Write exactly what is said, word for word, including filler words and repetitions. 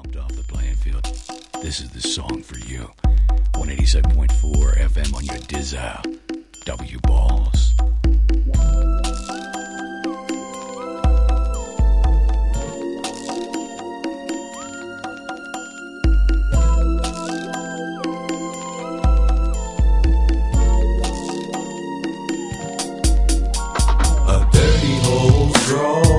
dropped off the playing field. This is the song for you. one eighty-seven point four F M on your Dizzle. W Balls. A dirty old straw